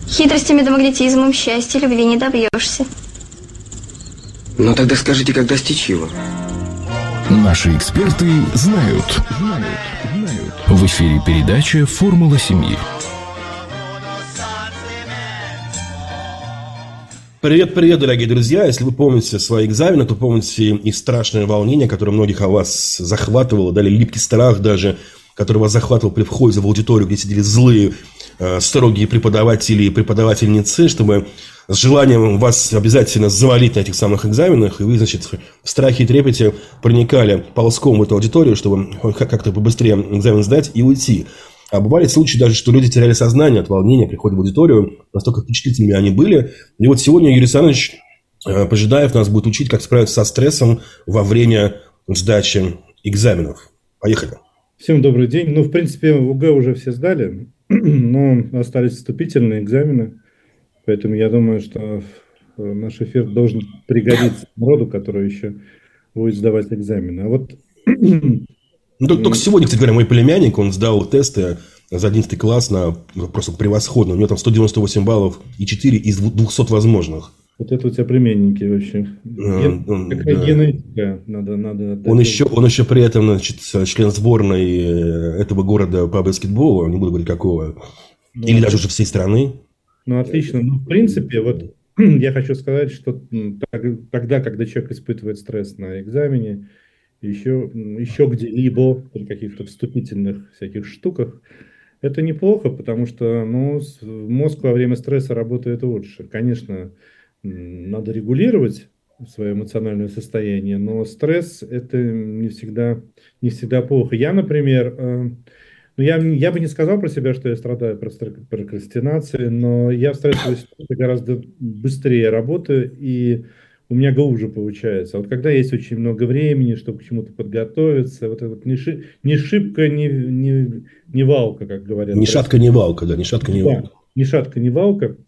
Хитростями да магнетизмом счастья, любви не добьешься. Ну тогда скажите, как достичь его? Наши эксперты знают. В эфире передача «Формула семьи». Привет, дорогие друзья. Если вы помните свои экзамены, то помните и страшное волнение, которое многих о вас захватывало, дали липкий страх даже, который вас захватывал при входе в аудиторию, где сидели злые, строгие преподаватели и преподавательницы, чтобы с желанием вас обязательно завалить на этих самых экзаменах, и вы, значит, в страхе и трепете проникали ползком в эту аудиторию, чтобы как-то побыстрее экзамен сдать и уйти. А бывали случаи даже, что люди теряли сознание от волнения, приходят в аудиторию, настолько впечатлительными они были. И вот сегодня Юрий Александрович Пожидаев нас будет учить, как справиться со стрессом во время сдачи экзаменов. Поехали. Всем добрый день. Ну, в принципе, ОГЭ уже все сдали, но остались вступительные экзамены. Поэтому я думаю, что наш эфир должен пригодиться народу, который еще будет сдавать экзамены. А вот... Ну, только сегодня, кстати говоря, мой племянник, он сдал тесты за 11 класс на просто превосходно. У него там 198 баллов и 4 из 200 возможных. Вот это у тебя племенники вообще. Какая генетика надо... Он еще при этом, значит, член сборной этого города по баскетболу, не буду говорить какого, или даже уже всей страны. Ну, отлично. Ну, в принципе, вот я хочу сказать, что тогда, когда человек испытывает стресс на экзамене, еще где-либо при каких-то вступительных всяких штуках, это неплохо, потому что мозг во время стресса работает лучше. Конечно, надо регулировать свое эмоциональное состояние, но стресс – это не всегда плохо. Я, например, я бы не сказал про себя, что я страдаю прокрастинацией, но я в стрессовой ситуации гораздо быстрее работаю, и у меня глубже получается. А вот когда есть очень много времени, чтобы к чему-то подготовиться, вот это вот ни шибко, ни валка, как говорят. Ни шатка, ни валка, да, ни шатка, ни валка. Ни шатка, ни валка.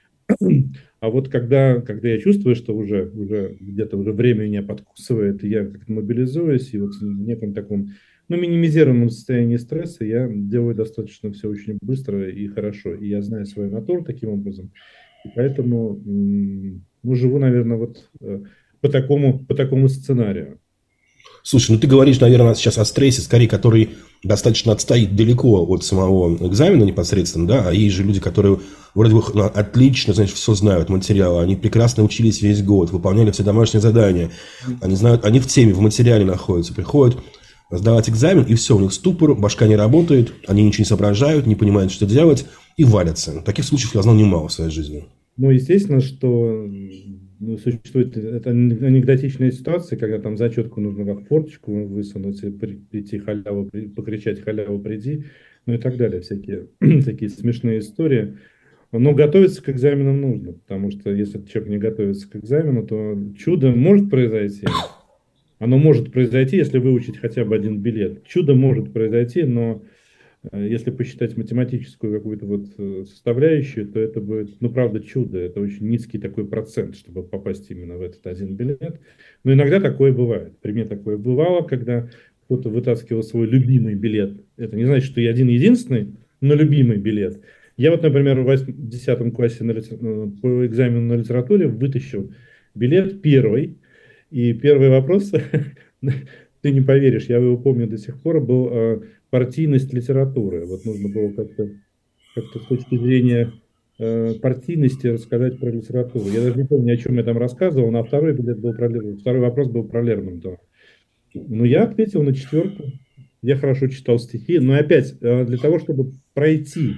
А вот когда я чувствую, что уже где-то уже время меня подкусывает, и я как-то мобилизуюсь, и вот в неком таком, минимизированном состоянии стресса я делаю достаточно все очень быстро и хорошо. И я знаю свою натуру таким образом. И поэтому, живу, наверное, вот по такому сценарию. Слушай, ты говоришь, наверное, сейчас о стрессе, скорее, который достаточно отстоит далеко от самого экзамена непосредственно, да, а есть же люди, которые вроде бы отлично, значит, все знают материалы, они прекрасно учились весь год, выполняли все домашние задания, они знают, они в теме, в материале находятся, приходят сдавать экзамен, и все, у них ступор, башка не работает, они ничего не соображают, не понимают, что делать, и валятся. Таких случаев я знал немало в своей жизни. Естественно, что существует анекдотичная ситуация, когда там зачетку нужно как форточку высунуть, прийти халяву, покричать халяву приди, и так далее, всякие смешные истории. Но готовиться к экзаменам нужно, потому что если человек не готовится к экзамену, то чудо может произойти. Оно может произойти, если выучить хотя бы один билет. Чудо может произойти, но если посчитать математическую какую-то составляющую, то это будет, правда, чудо. Это очень низкий такой процент, чтобы попасть именно в этот один билет. Но иногда такое бывает. При мне такое бывало, когда кто-то вытаскивал свой любимый билет. Это не значит, что я один-единственный, но любимый билет. Я например, в 10 классе по экзамену на литературе вытащил билет первый. И первый вопрос, ты не поверишь, я его помню до сих пор, был партийность литературы. Нужно было как-то с точки зрения партийности рассказать про литературу. Я даже не помню, о чем я там рассказывал, но второй вопрос был про Лермонтова. Я ответил на 4. Я хорошо читал стихи, но опять для того, чтобы пройти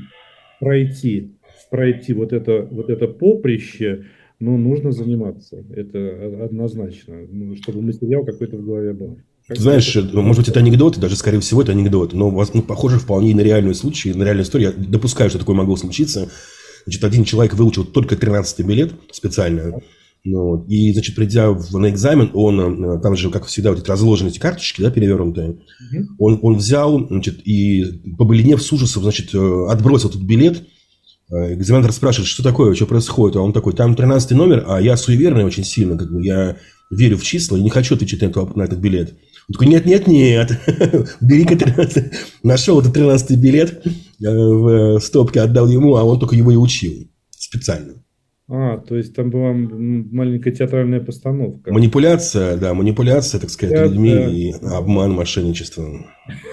вот это поприще, нужно заниматься. Это однозначно, чтобы материал какой-то в голове был. Знаешь, может быть, это анекдот, даже, скорее всего, это анекдот, но похоже вполне и на реальный случай, на реальную историю. Я допускаю, что такое могло случиться. Значит, один человек выучил только 13-й билет специально, и, значит, придя на экзамен, он, там же, как всегда, вот разложены эти карточки, да, перевернутые, он взял, значит, и, побледнев с ужасом, значит, отбросил этот билет. Экзаменатор спрашивает, что такое, что происходит, а он такой, там 13-й номер, а я суеверный очень сильно, я верю в числа и не хочу отвечать на этот билет. Он такой, нет, бери-ка 13-й. Нашел этот 13-й билет в стопке, отдал ему, а он только его и учил. специально. То есть там была маленькая театральная постановка. Манипуляция, да, манипуляция, так сказать, людьми Манипуляция. и обман, мошенничество.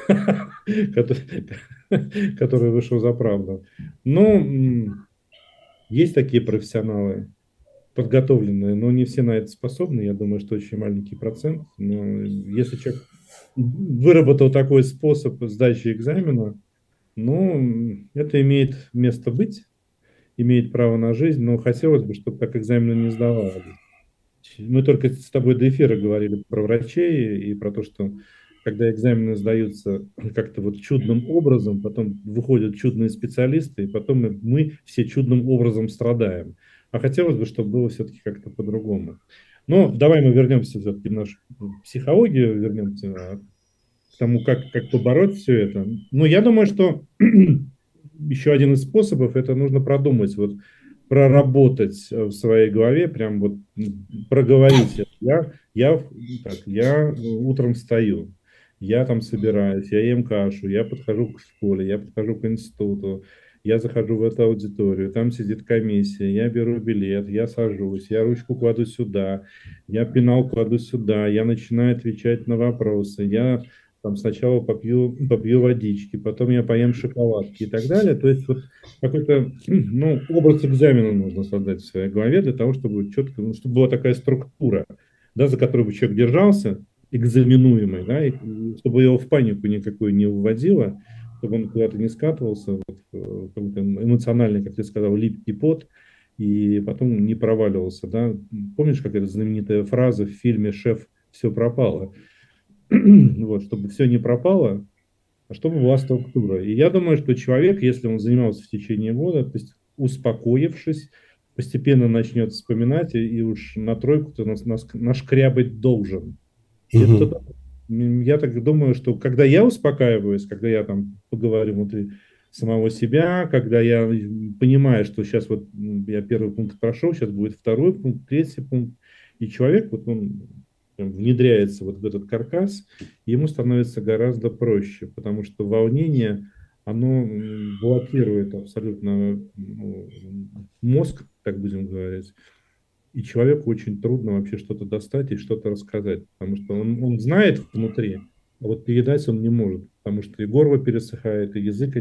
Который вышел за правду. Ну, есть такие профессионалы, подготовленные, но не все на это способны. Я думаю, что очень маленький процент. Но если человек выработал такой способ сдачи экзамена, ну, это имеет место быть, имеет право на жизнь, но хотелось бы, чтобы так экзамены не сдавали. Мы только с тобой до эфира говорили про врачей и про то, что когда экзамены сдаются как-то вот чудным образом, потом выходят чудные специалисты, и потом мы все чудным образом страдаем. А хотелось бы, чтобы было все-таки как-то по-другому. Но давай мы вернемся все-таки в нашу психологию, вернемся к тому, как побороть все это. Ну, я думаю, что еще один из способов, это нужно продумать, вот, проработать в своей голове, прям вот проговорить. Я утром встаю, я там собираюсь, я ем кашу, я подхожу к школе, я подхожу к институту, я захожу в эту аудиторию, там сидит комиссия, я беру билет, я сажусь, я ручку кладу сюда, я пенал кладу сюда, я начинаю отвечать на вопросы, я там сначала попью водички, потом я поем шоколадки и так далее. То есть вот какой-то образ экзамена нужно создать в своей голове для того, чтобы четко, чтобы была такая структура, да, за которую бы человек держался, экзаменуемый, да, и чтобы его в панику никакую не вводило, чтобы он куда-то не скатывался, вот, какой-то эмоциональный, как ты сказал, липкий пот, и потом не проваливался. Да. Помнишь, как эта знаменитая фраза в фильме «Шеф, все пропало»? Вот, чтобы все не пропало, а чтобы была структура. И я думаю, что человек, если он занимался в течение года, то есть успокоившись, постепенно начнет вспоминать, и уж на тройку-то нашкрябать должен. Это, я так думаю, что когда я успокаиваюсь, когда я там поговорю внутри самого себя, когда я понимаю, что сейчас вот я первый пункт прошел, сейчас будет второй пункт, третий пункт, и человек, вот он внедряется вот в этот каркас, ему становится гораздо проще, потому что волнение, оно блокирует абсолютно мозг, так будем говорить, и человеку очень трудно вообще что-то достать и что-то рассказать, потому что он знает внутри, а вот передать он не может, потому что и горло пересыхает, и язык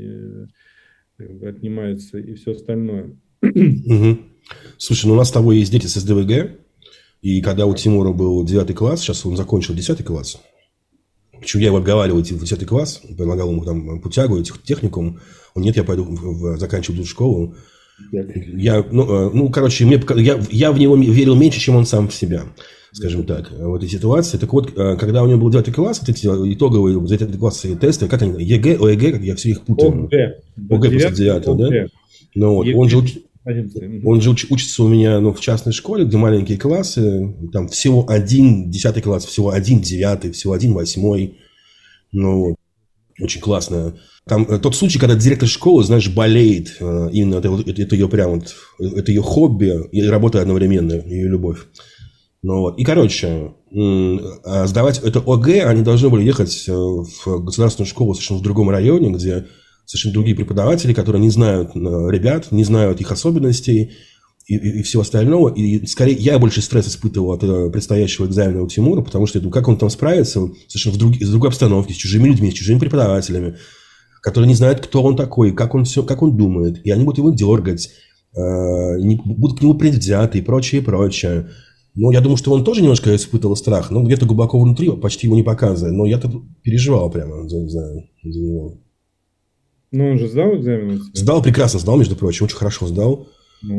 отнимается, и все остальное. Слушай, ну у нас с тобой есть дети с СДВГ, и когда у Тимура был 9 класс, сейчас он закончил 10 класс, почему я его отговаривал идти в 10 класс, предлагал ему там путягу, техникум, он: нет, я пойду заканчивать эту школу. Я в него верил меньше, чем он сам в себя, скажем так, в этой ситуации. Так вот, когда у него был 9 класс, вот эти итоговые 9 классы тесты, как они, ЕГЭ, ОЭГЭ, как я все их путаю. ОГЭ после 9, да? Ну вот, он же учится у меня в частной школе, где маленькие классы, там всего один 10 класс, всего один 9, всего один 8. Ну вот, очень классно. Там тот случай, когда директор школы, знаешь, болеет, именно это ее прям вот, это ее хобби и работа одновременно, ее любовь. Ну вот, и короче, сдавать это ОГЭ, они должны были ехать в государственную школу совершенно в другом районе, где совершенно другие преподаватели, которые не знают ребят, не знают их особенностей и всего остального. И скорее я больше стресс испытывал от предстоящего экзамена у Тимура, потому что как он там справится совершенно из другой обстановки, с чужими людьми, с чужими преподавателями, которые не знают, кто он такой, как он думает. И они будут его дергать, будут к нему предвзяты и прочее, и прочее. Но я думаю, что он тоже немножко испытывал страх, но где-то глубоко внутри, почти его не показывая. Но я-то переживал прямо за него. Ну, он же сдал экзамен? Сдал, прекрасно сдал, между прочим, очень хорошо сдал.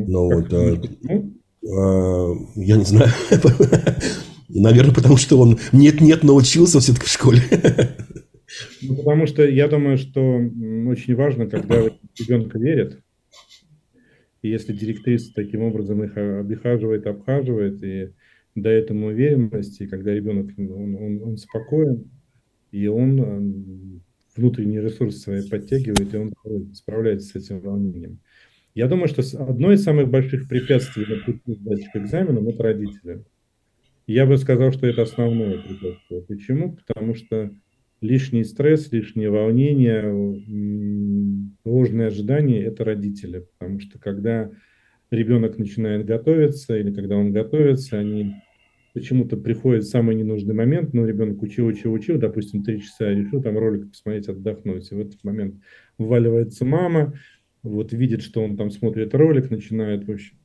Я не знаю. Наверное, потому что он нет-нет научился все-таки в школе. Ну, потому что я думаю, что очень важно, когда ребенка верят, и если директриса таким образом их обхаживает и дает ему уверенность, и когда ребенок он спокоен, и он внутренние ресурсы свои подтягивает, и он справляется с этим волнением. Я думаю, что одно из самых больших препятствий на пути сдачи к экзаменам – это родители. Я бы сказал, что это основное препятствие. Почему? Потому что Лишний стресс, лишнее волнение, ложные ожидания– это родители. Потому что когда ребенок начинает готовиться, или когда он готовится, они почему-то приходит в самый ненужный момент, ну, ребенок учил, допустим, 3 часа, решил там ролик посмотреть, отдохнуть, и в этот момент вваливается мама, вот видит, что он там смотрит ролик, начинает, в общем,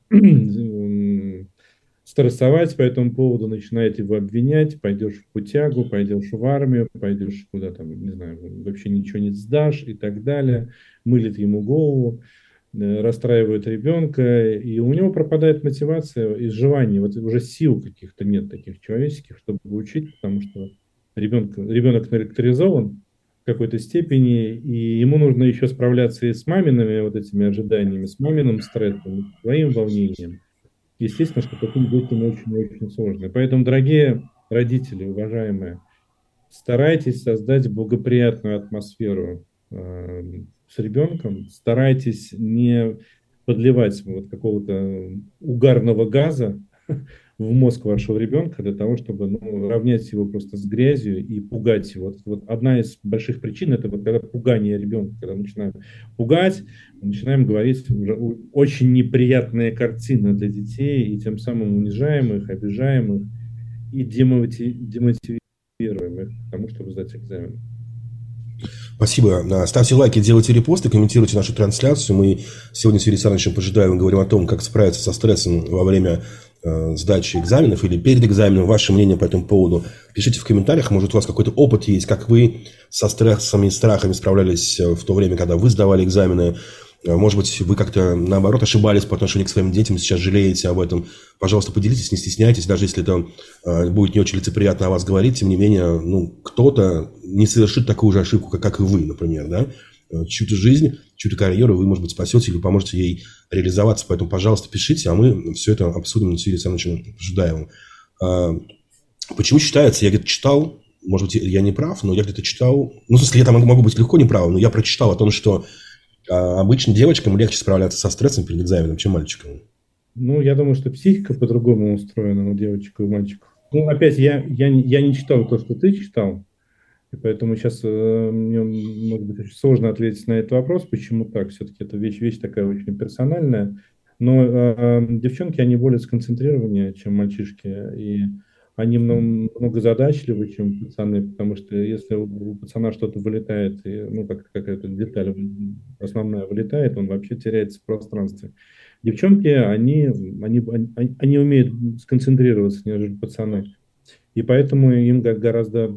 стрессовать по этому поводу, начинает его обвинять, пойдешь в путягу, пойдешь в армию, пойдешь куда там, не знаю, вообще ничего не сдашь и так далее, мылит ему голову, расстраивает ребенка, и у него пропадает мотивация и желание, вот уже сил каких-то нет таких человеческих, чтобы учить, потому что ребенок характеризован в какой-то степени, и ему нужно еще справляться и с мамиными вот этими ожиданиями, с маминым стрессом, и своим волнением. Естественно, что таким детям очень-очень сложно. Поэтому, дорогие родители, уважаемые, старайтесь создать благоприятную атмосферу с ребенком, старайтесь не подливать вот какого-то угарного газа в мозг вашего ребенка для того, чтобы равнять его просто с грязью и пугать его. Вот одна из больших причин– это вот когда пугание ребенка, когда начинаем пугать, мы начинаем говорить уже очень неприятные картины для детей, и тем самым унижаем их, обижаем их и демотивируем их к тому, чтобы сдать экзамен. Спасибо. Ставьте лайки, делайте репосты, комментируйте нашу трансляцию. Мы сегодня с Юрием Александровичем Пожидаевым говорим о том, как справиться со стрессом во время сдачи экзаменов или перед экзаменом. Ваше мнение по этому поводу пишите в комментариях. Может, у вас какой-то опыт есть, как вы со стрессами и страхами справлялись в то время, когда вы сдавали экзамены. Может быть, вы как-то, наоборот, ошибались по отношению к своим детям, сейчас жалеете об этом. Пожалуйста, поделитесь, не стесняйтесь, даже если это будет не очень лицеприятно о вас говорить, тем не менее, кто-то не совершит такую же ошибку, как и вы, например, да? Чью-то жизнь, чью-то карьеру вы, может быть, спасете или поможете ей реализоваться. Поэтому, пожалуйста, пишите, а мы все это обсудим с Юрием Александровичем Пожидаевым. Почему считается, я где-то читал, может быть, я не прав, но я где-то читал, в смысле, я там могу быть легко неправым, но я прочитал о том, что обычно девочкам легче справляться со стрессом перед экзаменом, чем мальчикам. Я думаю, что психика по-другому устроена у девочек и у мальчиков. Опять, я не читал то, что ты читал, и поэтому сейчас мне, может быть, очень сложно ответить на этот вопрос, почему так. Все-таки это вещь такая очень персональная. Но девчонки, они более сконцентрированнее, чем мальчишки, и они многозадачливы, чем пацаны, потому что если у пацана что-то вылетает, и, какая-то деталь основная вылетает, он вообще теряется в пространстве. Девчонки, они умеют сконцентрироваться, нежели пацаны. И поэтому им гораздо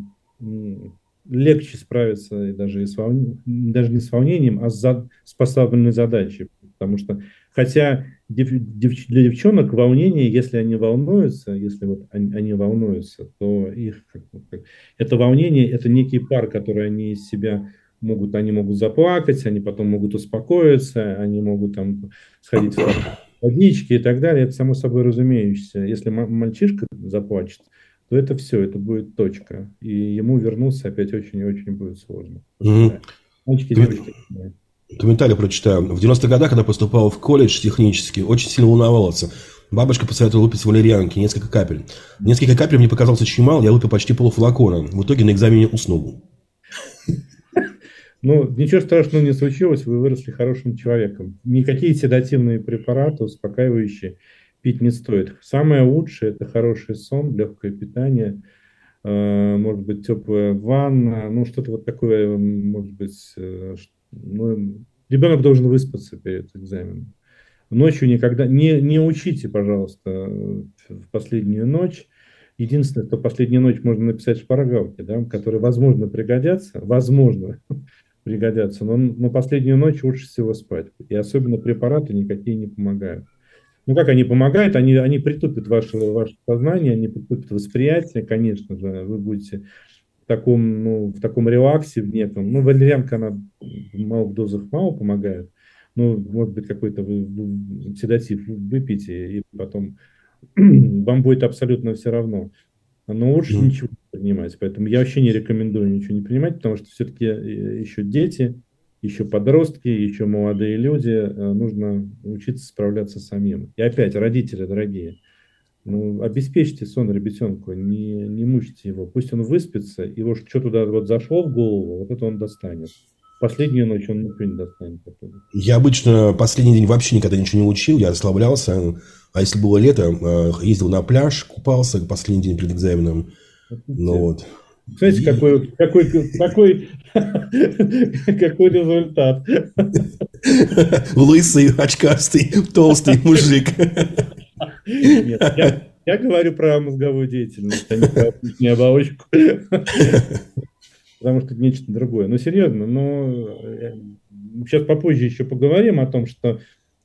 легче справиться и даже не с волнением, а с поставленной задачей. Потому что, хотя для девчонок волнение, если они волнуются, они волнуются, то их это волнение, это некий пар, который они из себя они могут заплакать, они потом могут успокоиться, они могут там сходить в водички и так далее. Это само собой разумеющееся. Если мальчишка заплачет, то это все, это будет точка. И ему вернуться опять очень-очень будет сложно. Да. Мальчики, девочки. Комментарий прочитаю. В 90-х годах, когда поступал в колледж технический, очень сильно волновался. Бабушка посоветовала выпить валерьянки, несколько капель. Несколько капель мне показалось очень мало, я выпил почти полфлакона. В итоге на экзамене уснул. Ничего страшного не случилось, вы выросли хорошим человеком. Никакие седативные препараты, успокаивающие, пить не стоит. Самое лучшее – это хороший сон, легкое питание, может быть, теплая ванна, что-то вот такое, может быть. Ребенок должен выспаться перед экзаменом. Ночью никогда не учите, пожалуйста, в последнюю ночь. Единственное, что последнюю ночь можно написать шпаргалки, да, которые, возможно, пригодятся, но последнюю ночь лучше всего спать. И особенно препараты никакие не помогают. Как они помогают? Они притупят ваше сознание, они притупят восприятие, конечно же. Вы будете в таком релаксе в неком. Валерьянка, она в малых дозах мало помогает. Может быть, какой-то седатив выпейте, и потом вам будет абсолютно все равно. Но лучше ничего не принимать. Поэтому я вообще не рекомендую ничего не принимать, потому что все-таки еще дети, еще подростки, еще молодые люди, нужно учиться справляться самим. И опять, родители дорогие, Ну, обеспечьте сон ребятенку, не мучьте его. Пусть он выспится, его что туда вот зашло в голову, вот это он достанет. Последнюю ночь он ничего не достанет. Я обычно последний день вообще никогда ничего не учил, я расслаблялся. А если было лето, ездил на пляж, купался последний день перед экзаменом. Ну вот. Знаете, какой результат? Лысый, очкастый, толстый мужик. Нет, я говорю про мозговую деятельность, а не про не оболочку. Потому что это нечто другое. Но серьезно, сейчас попозже еще поговорим о том, что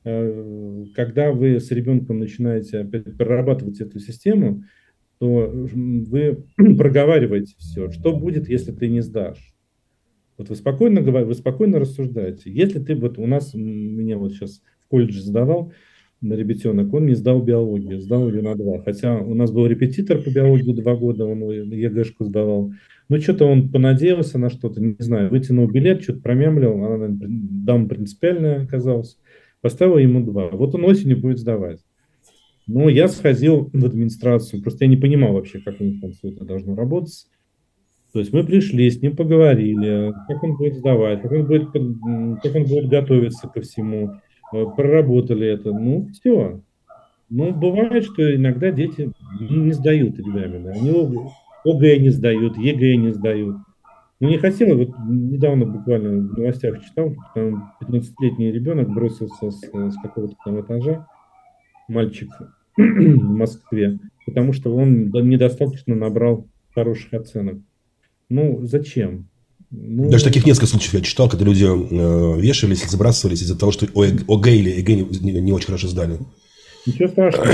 когда вы с ребенком начинаете опять прорабатывать эту систему, то вы проговариваете все. Что будет, если ты не сдашь? Вот вы спокойно говорите, вы спокойно рассуждаете. Если ты вот меня вот сейчас в колледже сдавал ребятенок, он не сдал биологию, сдал ее на 2. Хотя у нас был репетитор по биологии 2 года, он ЕГЭшку сдавал. Ну, что-то он понадеялся на что-то, не знаю, вытянул билет, что-то промямлил, она, наверное, дама принципиальная оказалась, поставила ему 2. Вот он осенью будет сдавать. Но я сходил в администрацию, просто я не понимал вообще, как у них там все это должно работать. То есть мы пришли, с ним поговорили, как он будет сдавать, как он будет готовиться ко всему, проработали это. Ну, все. Ну, бывает, что иногда дети не сдают экзамены. Они ОГЭ не сдают, ЕГЭ не сдают. Ну, не хотела, вот недавно буквально в новостях читал, там 15-летний ребенок бросился с какого-то там этажа, мальчик в Москве, потому что он недостаточно набрал хороших оценок. Ну, зачем? Ну, Даже таких несколько случаев я читал, когда люди вешались, забрасывались из-за того, что ОГЭ или ЕГЭ не очень хорошо сдали. Ничего страшного.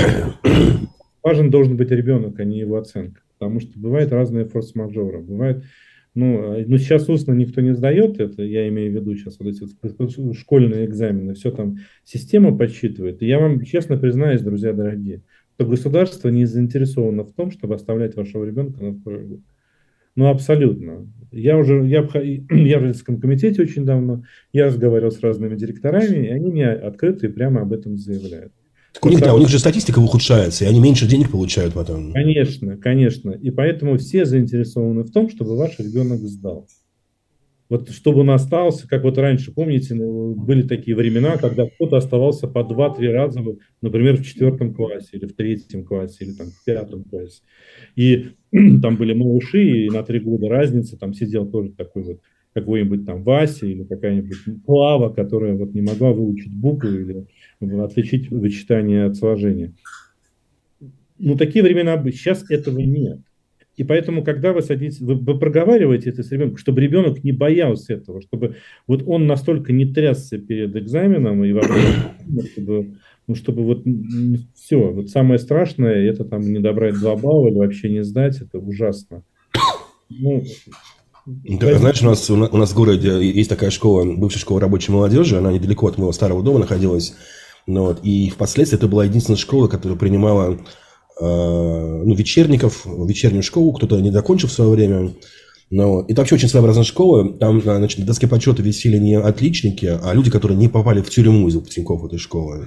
Важен должен быть ребенок, а не его оценка. Потому что бывают разные форс-мажоры. Бывает, сейчас устно никто не сдает это, я имею в виду сейчас вот эти вот школьные экзамены, все там система подсчитывает. И я вам честно признаюсь, друзья дорогие, что государство не заинтересовано в том, чтобы оставлять вашего ребенка на второй год. Ну, абсолютно. Я в родительском комитете очень давно, я разговаривал с разными директорами, и они мне открыто и прямо об этом заявляют. Так у них же статистика ухудшается, и они меньше денег получают потом. Конечно, конечно. И поэтому все заинтересованы в том, чтобы ваш ребенок сдал. Вот чтобы он остался, как вот раньше, помните, были такие времена, когда кто-то оставался по 2-3 раза, например, в 4 классе, или в 3 классе, или там, в 5 классе. И там были малыши, и на 3 года разница, там сидел тоже такой вот какой-нибудь там Вася или какая-нибудь Клава, которая вот не могла выучить буквы или отличить вычитание от сложения. Ну, такие времена были. Сейчас этого нет. И поэтому, когда вы садитесь, вы проговариваете это с ребенком, чтобы ребенок не боялся этого, чтобы вот он настолько не трясся перед экзаменом и во время, чтобы вот все, вот самое страшное, это там не добрать 2 балла или вообще не сдать, это ужасно. Ну, да, знаешь, у нас в городе есть такая школа, бывшая школа рабочей молодежи, она недалеко от моего старого дома находилась. И впоследствии это была единственная школа, которая принимала вечерников, вечернюю школу, кто-то не закончил в свое время. Это вообще очень своеобразная школа. Там, значит, на доске почета висели не отличники, а люди, которые не попали в тюрьму из выпускников этой школы.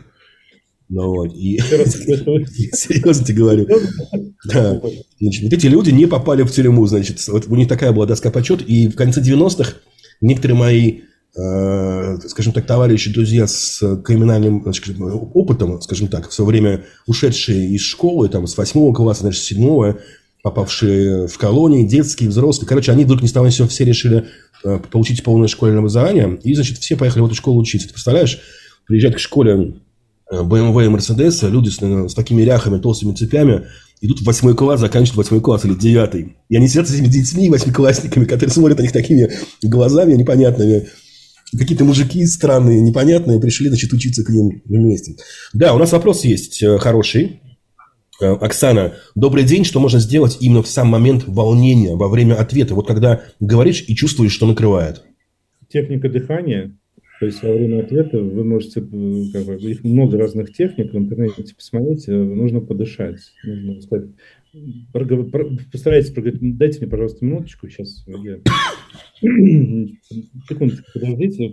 Серьезно тебе говорю. Да. Значит, вот эти люди не попали в тюрьму, значит. Вот у них такая была доска почета. И в конце 90-х некоторые мои, скажем так, товарищи, друзья с криминальным, значит, опытом, скажем так, в свое время ушедшие из школы, там, с 8 класса, значит, с 7, попавшие в колонии, детские, взрослые. Короче, они вдруг ни с того ни с сего все решили получить полное школьное образование. И, значит, все поехали в эту школу учиться. Ты представляешь, приезжают к школе BMW и Mercedes, люди с такими ряхами, толстыми цепями, идут в 8 класс, заканчивают 8 класс или 9. И они сидят с этими детьми, 8-классниками, которые смотрят на них такими глазами непонятными. Какие-то мужики странные, непонятные, пришли, значит, учиться к ним вместе. Да, у нас вопрос есть хороший. Оксана, добрый день. Что можно сделать именно в сам момент волнения, во время ответа? Вот когда говоришь и чувствуешь, что накрывает. Техника дыхания. То есть во время ответа вы можете, их много разных техник, в интернете посмотрите, нужно подышать. Нужно сказать, постарайтесь проговорить, дайте мне, пожалуйста, минуточку, сейчас. Секундочку, подождите.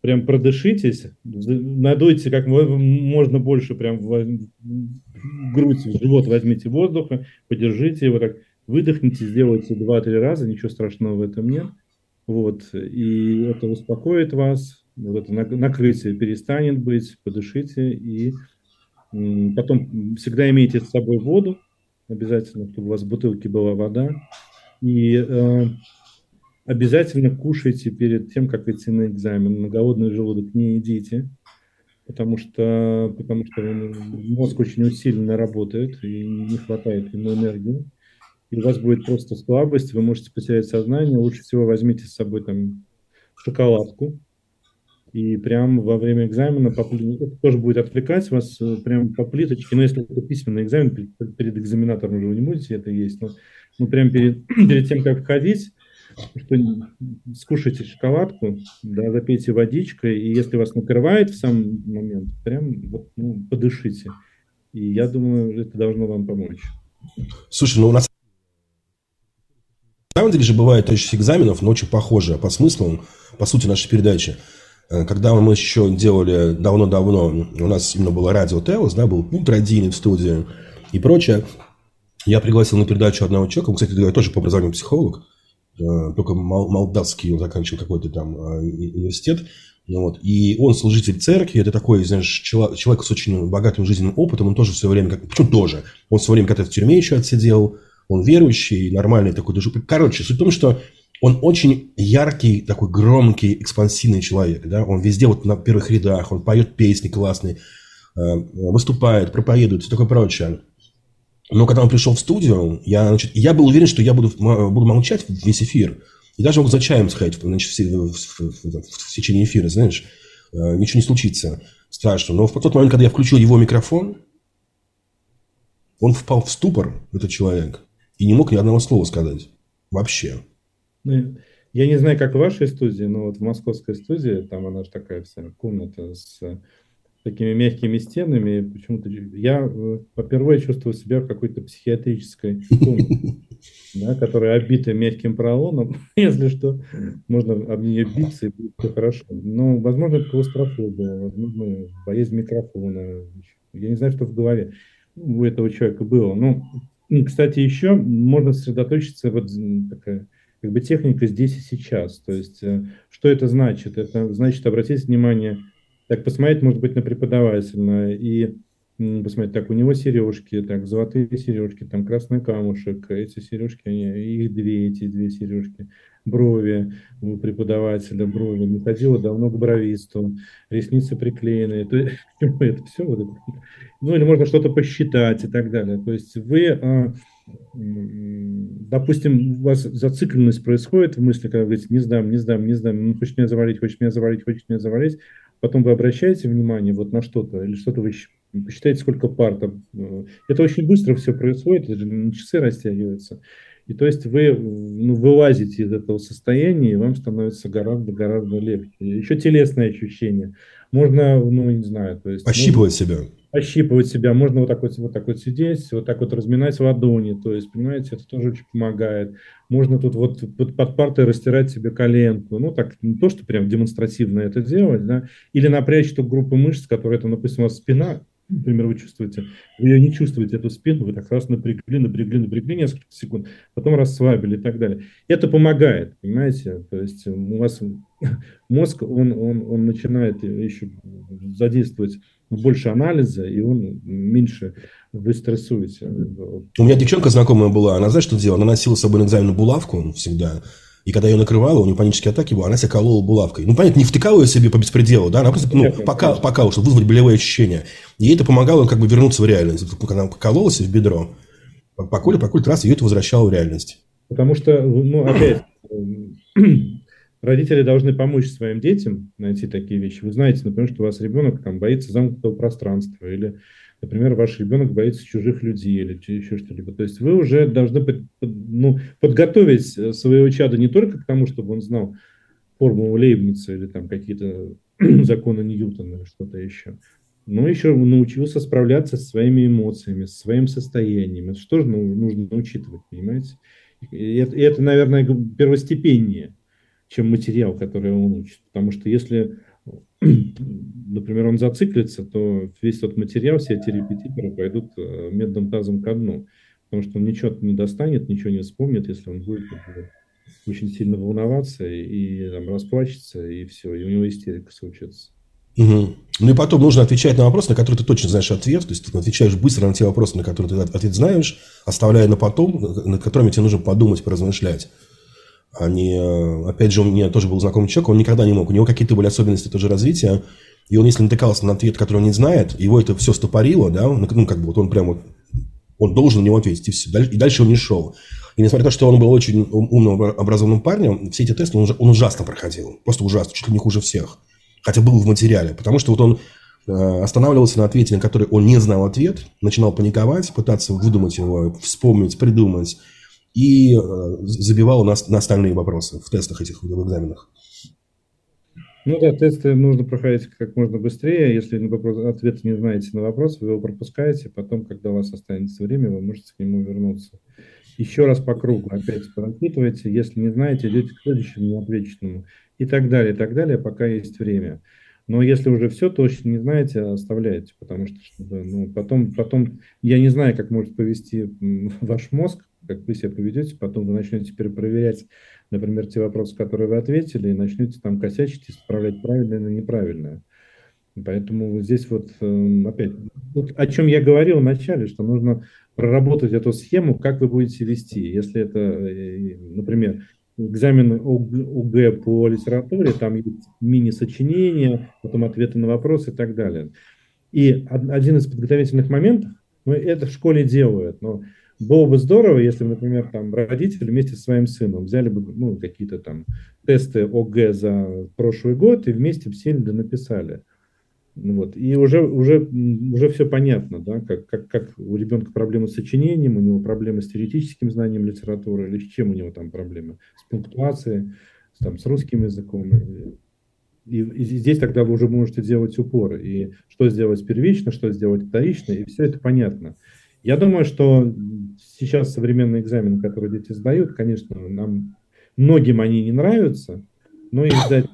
прям продышитесь, надуйте как можно больше, прям в грудь, в живот возьмите воздуха, подержите его так, выдохните, сделайте 2-3 раза, ничего страшного в этом нет. Вот, и это успокоит вас, вот это накрытие перестанет быть, подышите, и потом всегда имейте с собой воду, обязательно, чтобы у вас в бутылке была вода, и обязательно кушайте перед тем, как идти на экзамен. На голодный желудок не едите, потому что мозг очень усиленно работает и не хватает ему энергии. И у вас будет просто слабость, вы можете потерять сознание. Лучше всего возьмите с собой там шоколадку. И прям во время экзамена, это тоже будет отвлекать вас прям по плиточке. Но если это письменный экзамен, перед экзаменатором уже вы не будете это есть. Но прям перед тем, как входить, что скушайте шоколадку, да, запейте водичкой, и если вас накрывает в сам момент, прям вот, подышите. И я думаю, это должно вам помочь. Слушай, ну у нас на самом деле же бывает точность экзаменов, но очень похожая по смыслу, по сути нашей передачи. Когда мы еще делали давно-давно, у нас именно было радио Телос, да, был пункт радийный в студии и прочее. Я пригласил на передачу одного человека, он, кстати, тоже по образованию психолог, только молдавский, он заканчивал какой-то там университет. Вот. И он служитель церкви, это такой, знаешь, человек с очень богатым жизненным опытом, он тоже в свое время, почему тоже, он в свое время когда-то в тюрьме еще отсидел, он верующий, нормальный такой даже. Короче, суть в том, что он очень яркий, такой громкий, экспансивный человек, да, он везде вот на первых рядах, он поет песни классные, выступает, проповедует, все такое прочее. Но когда он пришел в студию, я был уверен, что я буду молчать весь эфир. И даже мог за чаем сходить, значит, в течение эфира, знаешь. Ничего не случится страшно. Но в тот момент, когда я включил его микрофон, он впал в ступор, этот человек, и не мог ни одного слова сказать. Вообще. Ну, я не знаю, как в вашей студии, но вот в московской студии, там она же такая вся комната с такими мягкими стенами. Почему-то я впервые чувствую себя в какой-то психиатрической комнате, да, которая обита мягким поролоном. Если что, можно об нее биться, и будет все хорошо. Но, возможно, это клаустрофобия, возможно, боязнь микрофона. Я не знаю, что в голове у этого человека было. Но, кстати, еще можно сосредоточиться, вот такая как бы техника здесь и сейчас. То есть, что это значит? Это значит обратить внимание, так, посмотреть, может быть, на преподавателя и посмотреть, так, у него сережки, так, золотые сережки, там, красный камушек, эти сережки, их эти две сережки, брови у преподавателя, брови, не ходила давно к бровисту, ресницы приклеены, это все, вот это. Ну, или можно что-то посчитать и так далее. То есть вы, допустим, у вас зацикленность происходит в мысли, когда вы говорите, не сдам, не сдам, не сдам, ну, хочешь меня завалить, хочешь меня завалить, хочешь меня завалить. Потом вы обращаете внимание вот на что-то, или что-то вы посчитаете, сколько пар там. Это очень быстро все происходит, это же на часы растягивается. И то есть вы вылазите из этого состояния, и вам становится гораздо легче. Еще телесные ощущения. Можно, не знаю, то есть... Ощипывать себя. Ощипывать себя. Можно вот так вот сидеть, вот так вот разминать ладони. То есть, понимаете, это тоже очень помогает. Можно тут вот под партой растирать себе коленку. Ну, так, не то, что прям демонстративно это делать, да. Или напрячь ту группу мышц, которая, это, допустим, у вас спина, например, вы чувствуете, вы ее не чувствуете, эту спину, вы так раз напрягли несколько секунд, потом расслабили и так далее. Это помогает, понимаете? То есть у вас мозг, он начинает еще задействовать больше анализа, и он меньше вы стрессуете. У меня девчонка знакомая была, она, знаешь, что делала? Она носила с собой на экзамен булавку всегда. И когда ее накрывало, у нее панические атаки были, она себя колола булавкой. Ну, понятно, не втыкала ее себе по беспределу, да, она просто, покалывала, чтобы вызвать болевые ощущения. И ей это помогало как бы вернуться в реальность. Когда она покололась в бедро, поколь раз, ее это возвращало в реальность. Потому что, опять, родители должны помочь своим детям найти такие вещи. Вы знаете, например, что у вас ребенок там боится замкнутого пространства, или, например, ваш ребенок боится чужих людей, или еще что-либо. То есть вы уже должны подготовить своего чада не только к тому, чтобы он знал формулу Лейбница или там какие-то законы Ньютона или что-то еще, но еще научился справляться со своими эмоциями, со своим состоянием. Это что же нужно учитывать, понимаете? И это, наверное, первостепеннее, чем материал, который он учит. Потому что если например, он зациклится, то весь тот материал, все эти репетиторы пойдут медным тазом ко дну, потому что он ничего не достанет, ничего не вспомнит, если он будет, например, очень сильно волноваться и там, расплачется, и все, и у него истерика случится. Мгм. Ну и потом нужно отвечать на вопросы, на которые ты точно знаешь ответ. То есть ты отвечаешь быстро на те вопросы, на которые ты ответ знаешь, оставляя на потом, над которыми тебе нужно подумать, поразмышлять. Они, опять же, у меня тоже был знакомый человек, он никогда не мог. У него какие-то были особенности тоже развития. И он, если натыкался на ответ, который он не знает, его это все стопорило, да, ну, как бы вот он прям вот, он должен на него ответить, и все. И дальше он не шел. И несмотря на то, что он был очень умным, образованным парнем, все эти тесты он ужасно проходил. Просто ужасно, чуть ли не хуже всех. Хотя был в материале. Потому что вот он останавливался на ответе, на который он не знал ответ, начинал паниковать, пытаться выдумать его, вспомнить, придумать. И забивал на остальные вопросы в тестах этих, в экзаменах. Ну да, тесты нужно проходить как можно быстрее. Если ответ не знаете на вопрос, вы его пропускаете. Потом, когда у вас останется время, вы можете к нему вернуться. Еще раз по кругу. Опять прочитывайте. Если не знаете, идете к следующему неотвеченному. И так далее, пока есть время. Но если уже все точно не знаете, оставляйте. Потому что ну, потом я не знаю, как может повести ваш мозг, как вы себя поведете. Потом вы начнете перепроверять, например, те вопросы, которые вы ответили, и начнете там косячить, исправлять правильное или неправильное. Поэтому здесь вот опять, вот о чем я говорил в начале, что нужно проработать эту схему, как вы будете вести. Если это, например, экзамен ОГЭ по литературе, там есть мини-сочинения, потом ответы на вопросы и так далее. И один из подготовительных моментов, ну, это в школе делают, но было бы здорово, если бы, например, там родители вместе со своим сыном взяли бы ну, какие-то там тесты ОГЭ за прошлый год и вместе сели да написали. Вот. И уже все понятно, да, как у ребенка проблемы с сочинением, у него проблемы с теоретическим знанием литературы, или с чем у него там проблемы, с пунктуацией, там, с русским языком. И здесь тогда вы уже можете делать упоры. И что сделать первично, что сделать вторично, и все это понятно. Я думаю, что сейчас современные экзамены, которые дети сдают, конечно, многим они не нравятся, но и сдать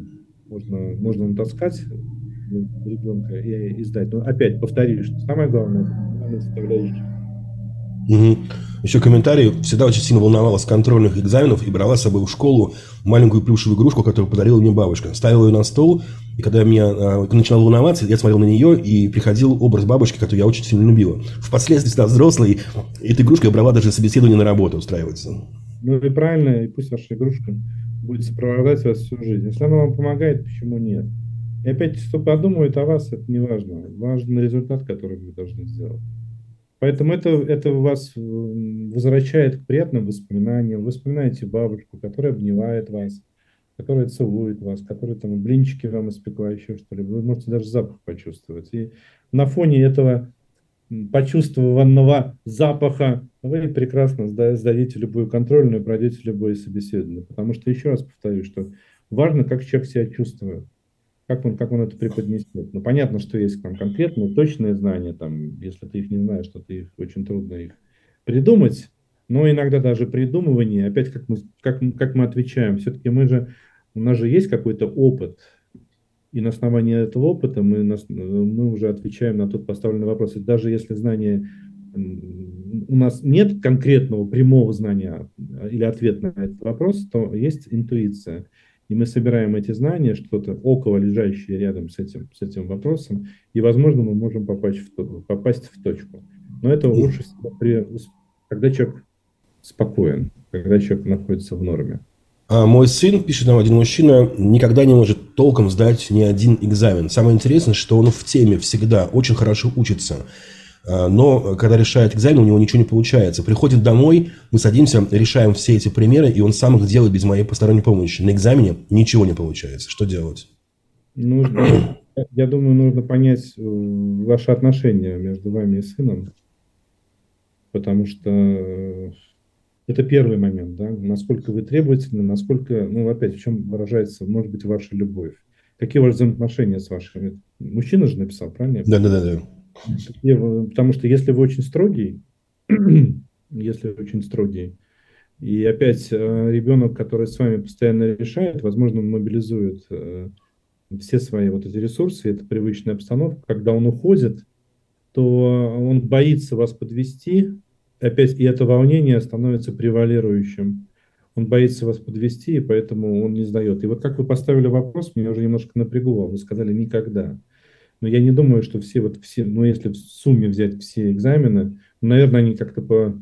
можно натаскать ребенка и сдать. Но опять повторюсь, что самое главное – это составляющая. Угу. Еще комментарий. Всегда очень сильно волновалась с контрольных экзаменов и брала с собой в школу маленькую плюшевую игрушку, которую подарила мне бабушка. Ставила ее на стол, и когда я начинал волноваться, я смотрел на нее, и приходил образ бабушки, которую я очень сильно любила. Впоследствии, став взрослой, этой игрушкой я брала даже собеседование на работу устраиваться. Ну и правильно, и пусть ваша игрушка будет сопровождать вас всю жизнь. Если она вам помогает, почему нет? И опять, что подумают о вас, это не важно. Важен результат, который вы должны сделать. Поэтому это вас возвращает к приятным воспоминаниям. Вы вспоминаете бабушку, которая обнимает вас, которая целует вас, которая там блинчики вам испекла, еще что-либо. Вы можете даже запах почувствовать. И на фоне этого почувствованного запаха вы прекрасно сдадите любую контрольную, пройдете любое собеседование. Потому что, еще раз повторю, что важно, как человек себя чувствует. Как он это преподнесет. Ну, понятно, что есть там конкретные, точные знания, там, если ты их не знаешь, то ты очень трудно их придумать, но иногда даже придумывание, опять как мы отвечаем, все-таки у нас же есть какой-то опыт, и на основании этого опыта мы уже отвечаем на тот поставленный вопрос. И даже если знания, у нас нет конкретного прямого знания или ответа на этот вопрос, то есть интуиция. И мы собираем эти знания, что-то около лежащее рядом с этим вопросом, и, возможно, мы можем попасть в точку. Но это лучше всего, когда человек спокоен, когда человек находится в норме. А мой сын, пишет нам один мужчина, никогда не может толком сдать ни один экзамен. Самое интересное, что он в теме всегда очень хорошо учится. Но когда решает экзамен, у него ничего не получается. Приходит домой, мы садимся, решаем все эти примеры, и он сам их делает без моей посторонней помощи. На экзамене ничего не получается. Что делать? Я думаю, нужно понять ваши отношения между вами и сыном, потому что это первый момент, да, насколько вы требовательны, насколько, ну, опять, в чем выражается, может быть, ваша любовь. Какие у вас взаимоотношения с вашими? Мужчина же написал, правильно? Да. Потому что если вы очень строгий, и опять ребенок, который с вами постоянно решает, возможно, он мобилизует все свои вот эти ресурсы, это привычная обстановка. Когда он уходит, то он боится вас подвести, опять, и это волнение становится превалирующим. Он боится вас подвести, и поэтому он не сдает. И вот как вы поставили вопрос, меня уже немножко напрягло. Вы сказали «никогда». Но я не думаю, что все, ну, если в сумме взять все экзамены, наверное, они как-то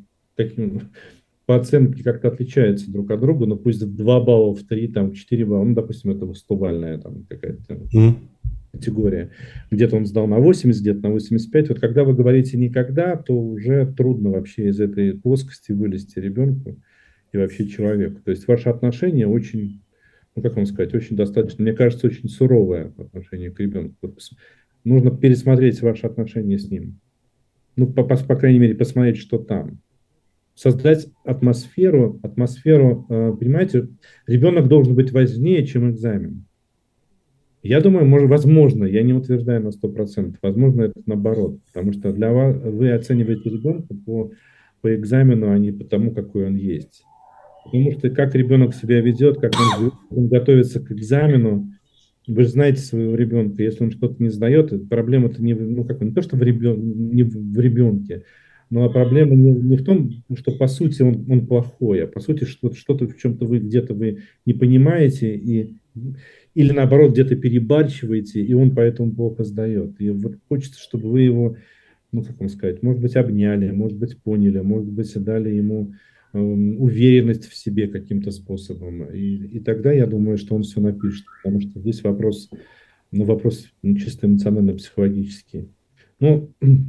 по оценке как-то отличаются друг от друга, но пусть в 2 балла, в 3, там, в 4 балла, ну, допустим, это 100-бальная там какая-то категория. Где-то он сдал на 80, где-то на 85. Вот когда вы говорите «никогда», то уже трудно вообще из этой плоскости вылезти ребенку и вообще человеку. То есть ваше отношение очень, ну, как вам сказать, очень достаточно, мне кажется, очень суровое по отношению к ребенку. Вот нужно пересмотреть ваши отношения с ним. Ну, по крайней мере, посмотреть, что там. Создать атмосферу, понимаете, ребенок должен быть важнее, чем экзамен. Я думаю, возможно, я не утверждаю на 100%, возможно, это наоборот, потому что для вас, вы оцениваете ребенка по экзамену, а не по тому, какой он есть. Потому что как ребенок себя ведет, как он готовится к экзамену, вы же знаете своего ребенка, если он что-то не сдает, проблема-то не то, что не в ребенке, но проблема не в том, что по сути он плохой, а по сути что-то в чем-то вы где-то вы не понимаете или наоборот где-то перебарщиваете, и он поэтому плохо сдает. И вот хочется, чтобы вы его, ну как вам сказать, может быть обняли, может быть поняли, может быть дали ему уверенность в себе каким-то способом. И тогда я думаю, что он все напишет, потому что здесь вопрос чисто эмоционально-психологический. Ну,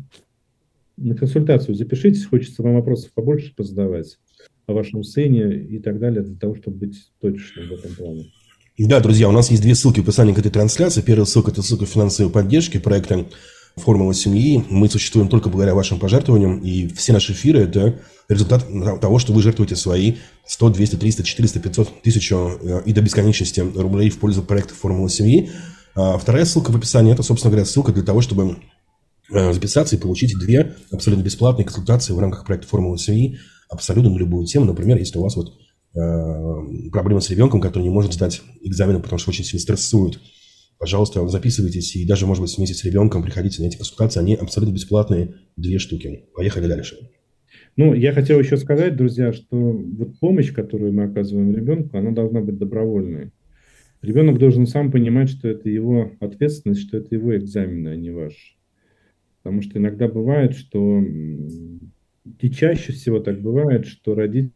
на консультацию запишитесь, хочется вам вопросов побольше позадавать о вашем сыне и так далее, для того, чтобы быть точным в этом плане. Да, друзья, у нас есть 2 ссылки в описании к этой трансляции. Первая ссылка – это ссылка финансовой поддержки проекта «Формула семьи». Мы существуем только благодаря вашим пожертвованиям, и все наши эфиры – это результат того, что вы жертвуете свои 100, 200, 300, 400, 500, 1000 и до бесконечности рублей в пользу проекта «Формула семьи». А вторая ссылка в описании – это, собственно говоря, ссылка для того, чтобы записаться и получить 2 абсолютно бесплатные консультации в рамках проекта «Формула семьи» абсолютно на любую тему. Например, если у вас проблемы с ребенком, который не может сдать экзамены, потому что очень сильно стрессует, пожалуйста, записывайтесь и даже, может быть, вместе с ребенком приходите на эти консультации. Они абсолютно бесплатные, 2 штуки. Поехали дальше. Ну, я хотел еще сказать, друзья, что вот помощь, которую мы оказываем ребенку, она должна быть добровольной. Ребенок должен сам понимать, что это его ответственность, что это его экзамены, а не ваш. Потому что иногда бывает, что и чаще всего так бывает, что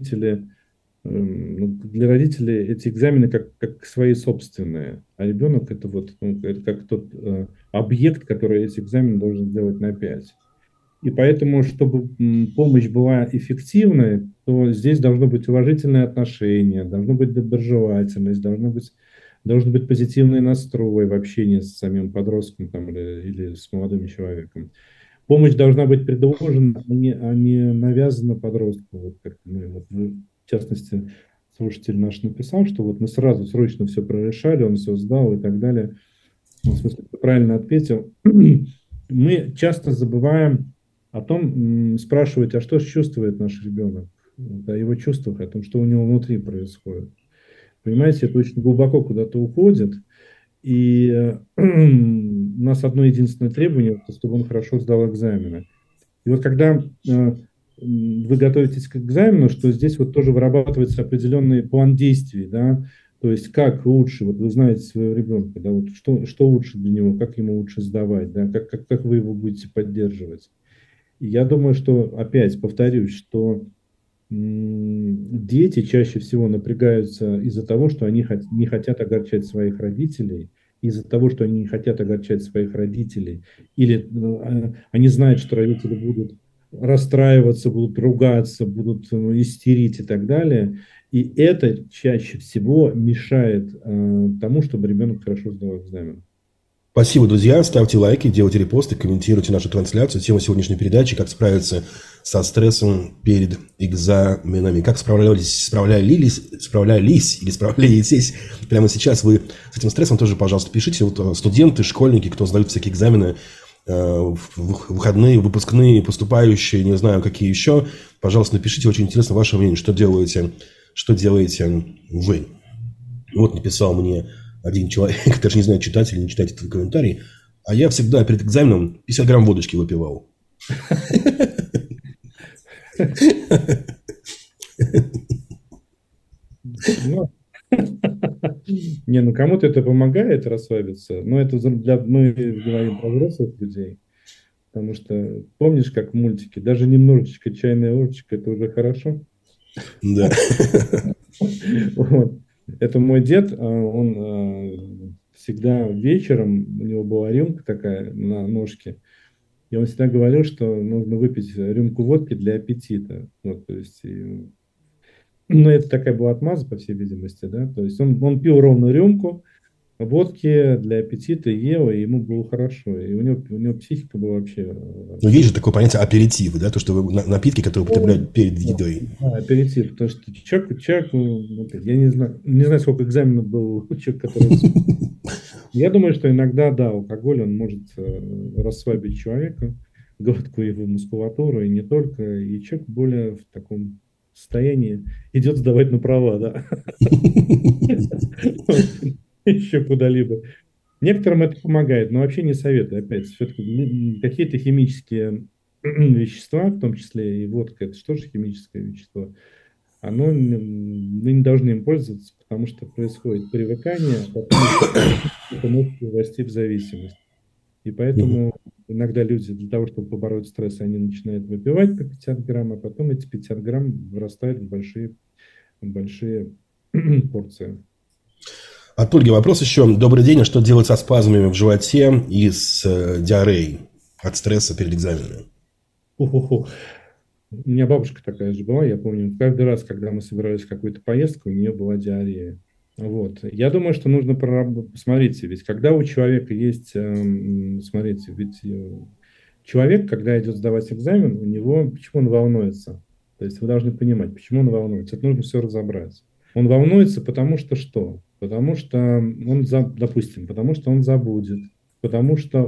для родителей эти экзамены как свои собственные, а ребенок это это как тот объект, который эти экзамены должен сделать на 5. И поэтому, чтобы помощь была эффективной, то здесь должно быть уважительное отношение, должно быть доброжелательность, должен быть позитивный настрой в общении с самим подростком или с молодым человеком. Помощь должна быть предложена, а не навязана подростку. В частности, слушатель наш написал, что вот мы сразу срочно все прорешали, он все сдал и так далее. В смысле, правильно ответил. Мы часто забываем о том, спрашивать, а что чувствует наш ребенок, о его чувствах, о том, что у него внутри происходит. Понимаете, это очень глубоко куда-то уходит. И у нас одно единственное требование, чтобы он хорошо сдал экзамены. И вот когда вы готовитесь к экзамену, что здесь вот тоже вырабатывается определенный план действий, да, то есть как лучше, вот вы знаете своего ребенка, да, вот что лучше для него, как ему лучше сдавать, да, как вы его будете поддерживать. И я думаю, что, опять повторюсь, что дети чаще всего напрягаются из-за того, что они не хотят огорчать своих родителей, из-за того, что они не хотят огорчать своих родителей, или они знают, что родители будут расстраиваться, будут ругаться, будут истерить и так далее. И это чаще всего мешает тому, чтобы ребенок хорошо сдал экзамен. Спасибо, друзья. Ставьте лайки, делайте репосты, комментируйте нашу трансляцию. Тема сегодняшней передачи – как справиться со стрессом перед экзаменами. Как справлялись или справляетесь прямо сейчас вы с этим стрессом, тоже, пожалуйста, пишите. Вот студенты, школьники, кто сдают всякие экзамены, выходные, выпускные, поступающие, не знаю, какие еще. Пожалуйста, напишите, очень интересно ваше мнение, что делаете вы. Вот написал мне один человек, даже не знаю, читать или не читать этот комментарий, а я всегда перед экзаменом 50 грамм водочки выпивал. Ну, не, ну кому-то это помогает расслабиться, но это мы говорим про взрослых людей, потому что помнишь, как в мультике, даже немножечко чайная ложечка, это уже хорошо. Да. Вот. Это мой дед, он всегда вечером, у него была рюмка такая на ножке, и он всегда говорил, что нужно выпить рюмку водки для аппетита. Вот, то есть, ну, это такая была отмаза, по всей видимости, да, то есть он пил ровно рюмку водки для аппетита, ел, и ему было хорошо, и у него психика была вообще... Но есть же такое понятие аперитивы, да, то, что вы напитки, которые употребляют перед едой. Да, аперитив, потому что человек, я не знаю, сколько экзаменов был у человека, который... Я думаю, что иногда, да, алкоголь, он может расслабить человека, гладкую его мускулатуру, и не только, и человек более в таком состоянии идет сдавать на права, да. Еще куда-либо. Некоторым это помогает, но вообще не советую. Опять, все-таки какие-то химические вещества, в том числе и водка, это же тоже химическое вещество, мы не должны им пользоваться, потому что происходит привыкание, а потом это может привести в зависимость. И поэтому иногда люди для того, чтобы побороть стресс, они начинают выпивать по 50 грамм, а потом эти 50 грамм вырастают в большие порции. От Ольги вопрос еще. Добрый день. А что делать со спазмами в животе и с диареей от стресса перед экзаменами? У меня бабушка такая же была, я помню, каждый раз, когда мы собирались в какую-то поездку, у нее была диарея. Вот. Я думаю, что нужно посмотрите, ведь когда у человека есть, смотрите, ведь человек, когда идет сдавать экзамен, у него, почему он волнуется? То есть вы должны понимать, почему он волнуется. Это нужно все разобрать. Он волнуется, потому что что? Потому что он, допустим, потому что он забудет, потому что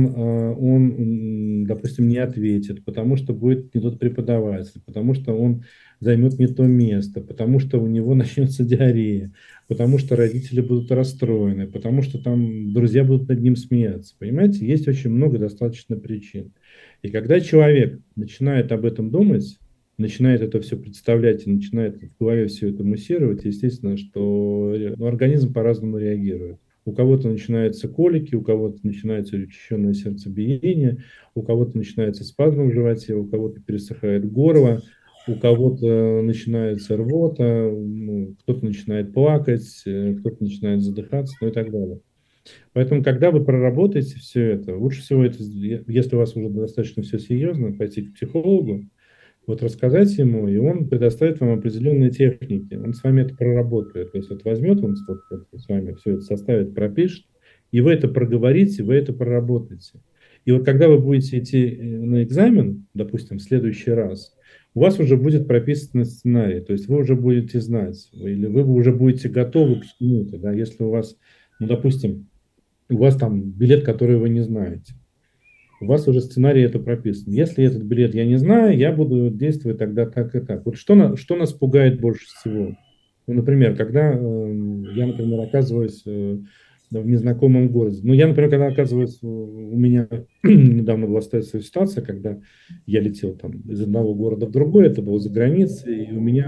он, допустим, не ответит, потому что будет не тот преподаватель, потому что он займет не то место, потому что у него начнется диарея, потому что родители будут расстроены, потому что там друзья будут над ним смеяться. Понимаете, есть очень много достаточно причин. И когда человек начинает об этом думать, начинает это все представлять и начинает в голове все это муссировать, естественно, что организм по-разному реагирует. У кого-то начинаются колики, у кого-то начинается учащенное сердцебиение, у кого-то начинается спазм в животе, у кого-то пересыхает горло, у кого-то начинается рвота, кто-то начинает плакать, кто-то начинает задыхаться, ну и так далее. Поэтому, когда вы проработаете все это, лучше всего это, если у вас уже достаточно все серьезно, пойти к психологу, вот рассказать ему, и он предоставит вам определенные техники. Он с вами это проработает. То есть вот возьмет он с вами все это составит, пропишет, и вы это проговорите, вы это проработаете. И вот когда вы будете идти на экзамен, допустим, в следующий раз, у вас уже будет прописан сценарий, то есть вы уже будете знать, или вы уже будете готовы к чему-то, да, если у вас, ну, допустим, у вас там билет, который вы не знаете. У вас уже сценарий это прописан. Если этот билет я не знаю, я буду действовать тогда так и так. Вот что нас пугает больше всего? Ну, например, когда я, например, оказываюсь в незнакомом городе. Ну, я, например, когда оказываюсь, у меня недавно была стрессовая ситуация, когда я летел там из одного города в другой, это было за границей, и у меня,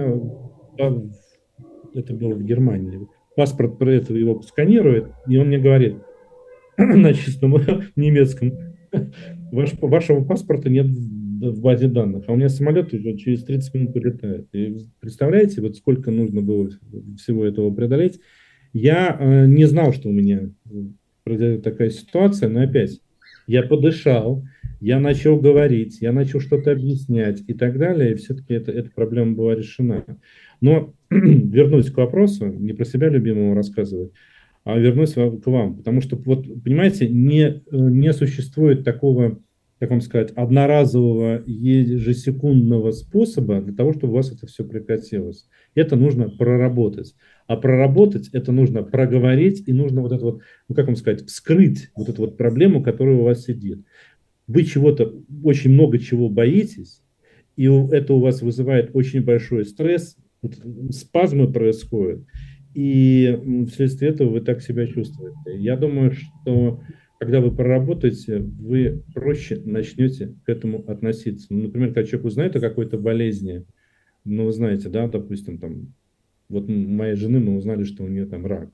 это было в Германии, паспорт про это его сканирует, и он мне говорит на чистом немецком: вашего паспорта нет в базе данных, а у меня самолет уже через 30 минут прилетает. И представляете, вот сколько нужно было всего этого преодолеть. Я не знал, что у меня произойдет такая ситуация, но опять, я подышал, я начал говорить, я начал что-то объяснять и так далее, и все-таки эта проблема была решена. Но вернусь к вопросу, не про себя любимого рассказывать, а вернусь к вам. Потому что, вот, понимаете, не существует такого, как вам сказать, одноразового ежесекундного способа для того, чтобы у вас это все прекратилось. Это нужно проработать. А проработать это нужно проговорить, и нужно вот это вот, ну, как вам сказать, вскрыть вот эту вот проблему, которая у вас сидит. Вы чего-то, очень много чего боитесь, и это у вас вызывает очень большой стресс, вот спазмы происходят. и вследствие этого вы так себя чувствуете. Я думаю, что когда вы проработаете, вы проще начнете к этому относиться. Ну, например, когда человек узнает о какой-то болезни, ну, вы знаете, да, допустим, там, вот моей жены мы узнали, что у нее там рак.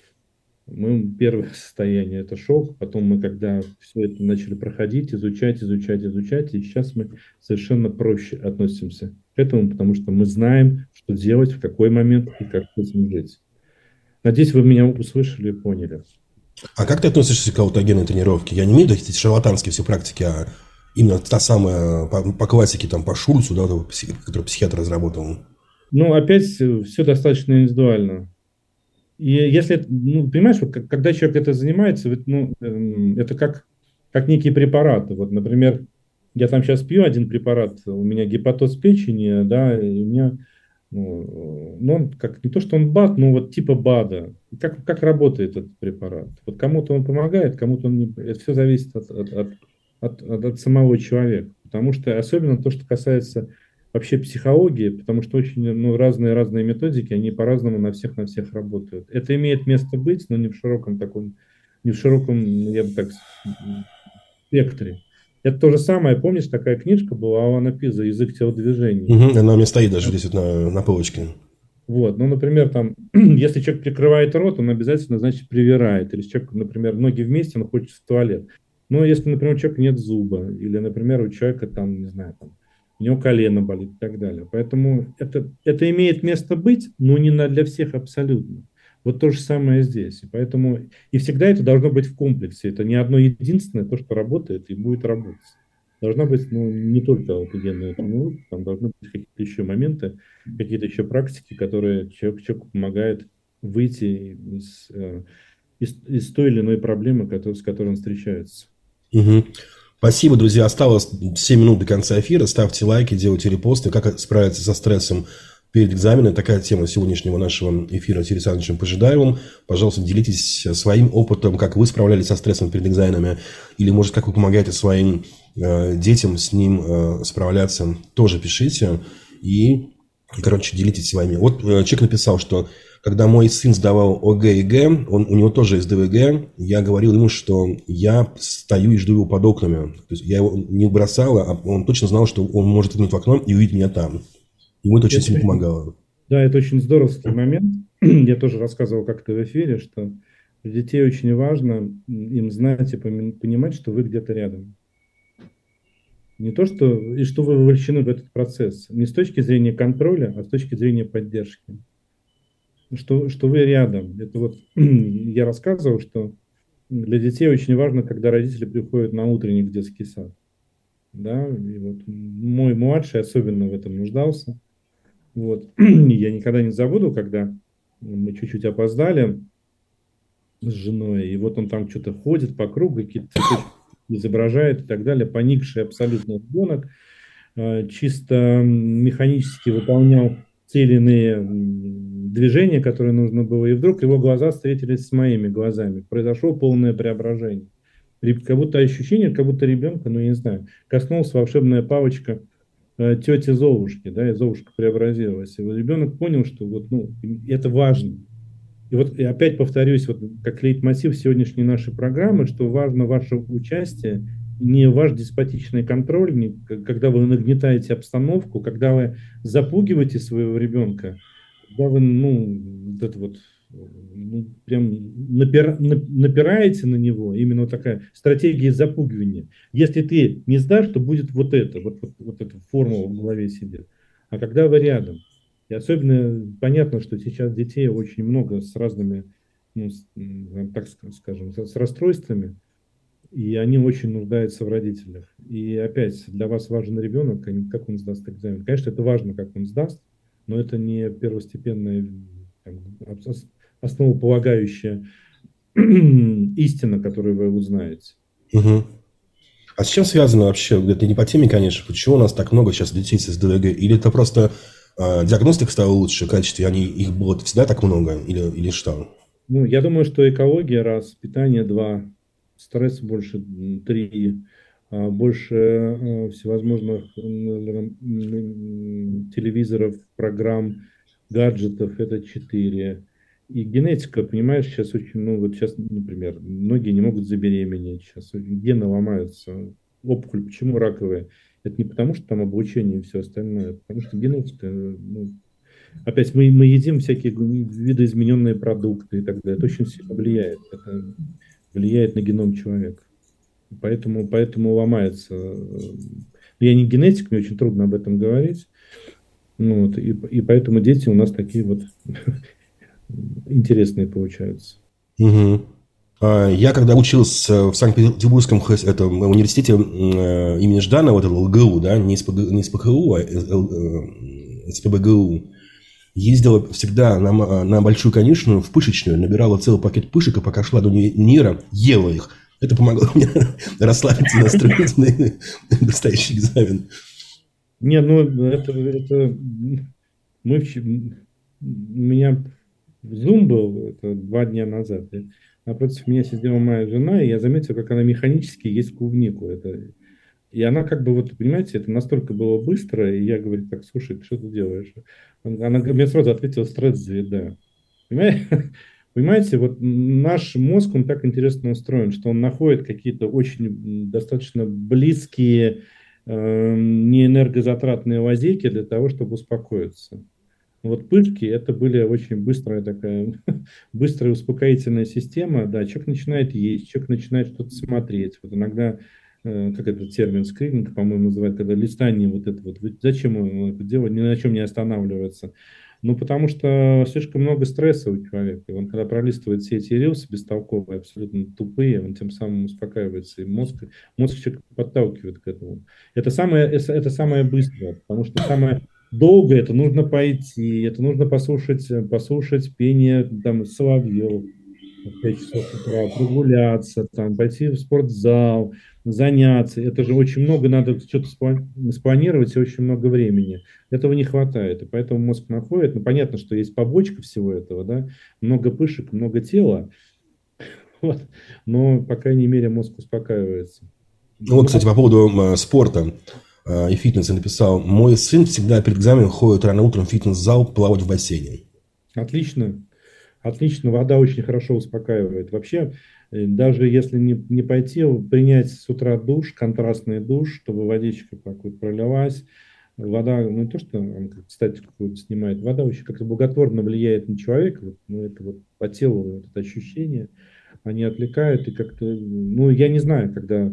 Мы первое состояние это шок, потом мы когда все это начали проходить, изучать, и сейчас мы совершенно проще относимся к этому, потому что мы знаем, что делать, в какой момент и как с этим жить. Надеюсь, вы меня услышали и поняли. А как ты относишься к аутогенной тренировке? Я не имею в виду эти шарлатанские все практики, а именно та самая по классике, там, по Шульцу, да, который психиатр разработал. Ну, опять все достаточно индивидуально. И если, ну, понимаешь, вот, когда человек это занимается, ну, это как некие препараты. Вот, например, я там сейчас пью один препарат, у меня гепатоз печени, да, и у меня, ну он как, не то, что он БАД, но вот типа БАДа. Как работает этот препарат? Вот кому-то он помогает, кому-то он не... Это все зависит от самого человека. Потому что особенно то, что касается вообще психологии, потому что очень ну, разные методики, они по-разному на всех работают. Это имеет место быть, но не в широком таком, не в широком, я бы так, спектре. Это то же самое, помнишь, такая книжка была Алана Пиза «Язык телодвижений». Угу, она у меня стоит даже здесь вот на полочке. Вот, ну, например, там, если человек прикрывает рот, он обязательно, значит, привирает. Или человек, например, ноги вместе, он хочет в туалет. Но если, например, у человека нет зуба, или, например, у человека там, не знаю, там, у него колено болит и так далее. Поэтому это имеет место быть, но не для всех абсолютно. Вот то же самое здесь. И поэтому и всегда это должно быть в комплексе. Это не одно единственное, то, что работает и будет работать. Должна быть ну, не только аутогенная тренировка, там должны быть какие-то еще моменты, какие-то еще практики, которые человеку помогают выйти из той или иной проблемы, с которой он встречается. Угу. Спасибо, друзья. Осталось 7 минут до конца эфира. Ставьте лайки, делайте репосты. Как справиться со стрессом перед экзаменом. Такая тема сегодняшнего нашего эфира с Юрием Александровичем Пожидаевым. Пожалуйста, делитесь своим опытом, как вы справлялись со стрессом перед экзаменами. Или, может, как вы помогаете своим детям с ним справляться. Тоже пишите. И, короче, делитесь своими. Вот человек написал, что когда мой сын сдавал ОГЭ и ЕГЭ, у него тоже есть ДВГ, я говорил ему, что я стою и жду его под окнами. То есть я его не бросал, а он точно знал, что он может выглянуть в окно и увидеть меня там. Ему это очень сильно помогало. Да, это очень здоровский момент. Я тоже рассказывал как-то в эфире, что для детей очень важно им знать и понимать, что вы где-то рядом. Не то, что, и что вы вовлечены в этот процесс. Не с точки зрения контроля, а с точки зрения поддержки. Что вы рядом. Это вот я рассказывал, что для детей очень важно, когда родители приходят на утренник в детский сад. Да, и вот мой младший особенно в этом нуждался. Вот. Я никогда не забуду, когда мы чуть-чуть опоздали с женой, и вот он там что-то ходит по кругу, какие-то цветочки изображает и так далее, поникший абсолютно ребенок, чисто механически выполнял те или иные движения, которые нужно было, и вдруг его глаза встретились с моими глазами. Произошло полное преображение. Как будто ощущение, как будто ребенка, ну, я не знаю, коснулась волшебная палочка тети Золушки, да, и Золушка преобразилась. И вот ребенок понял, что вот, ну, это важно. И вот и опять повторюсь, вот как лейтмотив сегодняшней нашей программы, что важно ваше участие, не ваш деспотичный контроль, не, когда вы нагнетаете обстановку, когда вы запугиваете своего ребенка, когда вы, ну, вот это вот, ну, прям напираете на него, именно вот такая стратегия запугивания. Если ты не сдашь, то будет вот это, вот эта формула в голове сидит. А когда вы рядом, и особенно понятно, что сейчас детей очень много с разными, ну, так скажем, с расстройствами, и они очень нуждаются в родителях. И опять, для вас важен ребенок, а не как он сдаст экзамен. Конечно, это важно, как он сдаст, но это не первостепенная, основополагающая истина, которую вы узнаете. Угу. А с чем связано вообще, это не по теме, конечно, почему у нас так много сейчас детей с СДВГ? Или это просто диагностика стала лучше в качестве, их было всегда так много, или что? Ну, я думаю, что экология раз, питание два, стресс больше три, больше всевозможных телевизоров, программ, гаджетов это 4. И генетика, понимаешь, сейчас очень, ну вот сейчас, например, многие не могут забеременеть, сейчас гены ломаются. Опухоль, почему раковые? Это не потому, что там обучение и все остальное, а потому что генетика, ну, опять мы едим всякие видоизмененные продукты и так далее. Это очень сильно влияет. Это влияет на геном человека. Поэтому ломается. Я не генетик, мне очень трудно об этом говорить. Ну, вот, и поэтому дети у нас такие вот интересные получаются. Мгм. Я когда учился в Санкт-Петербургском университете имени Жданова, это ЛГУ, да, не из ПКУ, а из ПБГУ, ездила всегда на большую конюшню, в пышечную, набирала целый пакет пышек, и пока шла до универа, ела их. Это помогло мне расслабиться, настроиться на предстоящий экзамен. Не, ну это у меня Zoom был это 2 дня назад. И напротив меня сидела моя жена, и я заметил, как она механически ест клубнику. И она как бы, вот, понимаете, это настолько было быстро, и я говорю, так, слушай, ты что ты делаешь? Она мне сразу ответила, стресс-звезда. Понимаете, вот наш мозг, он так интересно устроен, что он находит какие-то очень достаточно близкие, неэнергозатратные лазейки для того, чтобы успокоиться. Вот пышки, это были очень быстрая успокоительная система. Да, человек начинает есть, человек начинает что-то смотреть. Вот иногда, как этот термин скрининг, по-моему, называют, когда листание вот это вот. Зачем он это делать, ни на чем не останавливается? Ну, потому что слишком много стресса у человека. И он, когда пролистывает все эти рилсы бестолковые, абсолютно тупые, он тем самым успокаивается. И мозг человека подталкивает к этому. Это самое быстрое, потому что самое долгое, это нужно пойти, это нужно послушать пение там, соловьев в 5 часов утра, прогуляться, там, пойти в спортзал, заняться. Это же очень много, надо что-то спланировать и очень много времени. Этого не хватает, и поэтому мозг находит. Ну, понятно, что есть побочка всего этого, да, много пышек, много тела, вот. Но, по крайней мере, мозг успокаивается. Ну, вот, кстати, по поводу спорта и фитнеса написал. Мой сын всегда перед экзаменом ходит рано утром в фитнес-зал плавать в бассейне. Отлично. Отлично. Вода очень хорошо успокаивает. Вообще, даже если не пойти, принять с утра душ, контрастный душ, чтобы водичка так вот пролилась. Вода, ну не то, что он статику какую-то снимает, вода очень как-то благотворно влияет на человека. Вот, ну, это вот по телу вот это ощущение, они отвлекают и как-то, ну, я не знаю, когда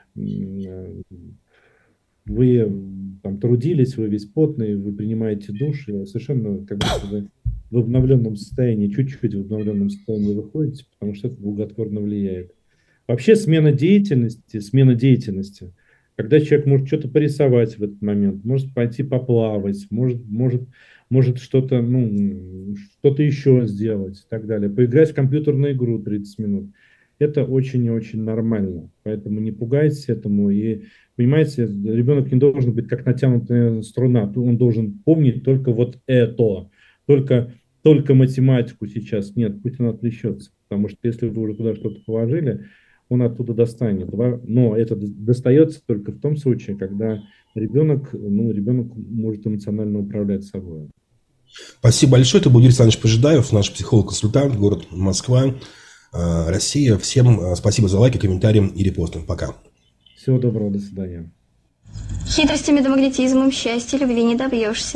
вы там трудились, вы весь потный, вы принимаете душ, и совершенно как будто вы в обновленном состоянии, чуть-чуть в обновленном состоянии выходите, потому что это благотворно влияет. Вообще смена деятельности, когда человек может что-то порисовать в этот момент, может пойти поплавать, может что-то, ну, что-то еще сделать и так далее, поиграть в компьютерную игру 30 минут. Это очень и очень нормально, поэтому не пугайтесь этому. И, понимаете, ребенок не должен быть как натянутая струна, он должен помнить только вот это, только математику сейчас. Нет, пусть он отвлечется, потому что если вы уже туда что-то положили, он оттуда достанет. Но это достается только в том случае, когда ребенок может эмоционально управлять собой. Спасибо большое. Это был Юрий Александрович Пожидаев, наш психолог-консультант, город Москва, Россия. Всем спасибо за лайки, комментарии и репосты. Пока. Всего доброго, до свидания. Хитростями да магнетизмом счастья любви не добьешься.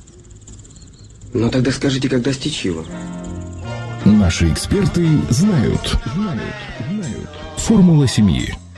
Ну тогда скажите, как достичь его? Наши эксперты знают. Формула семьи.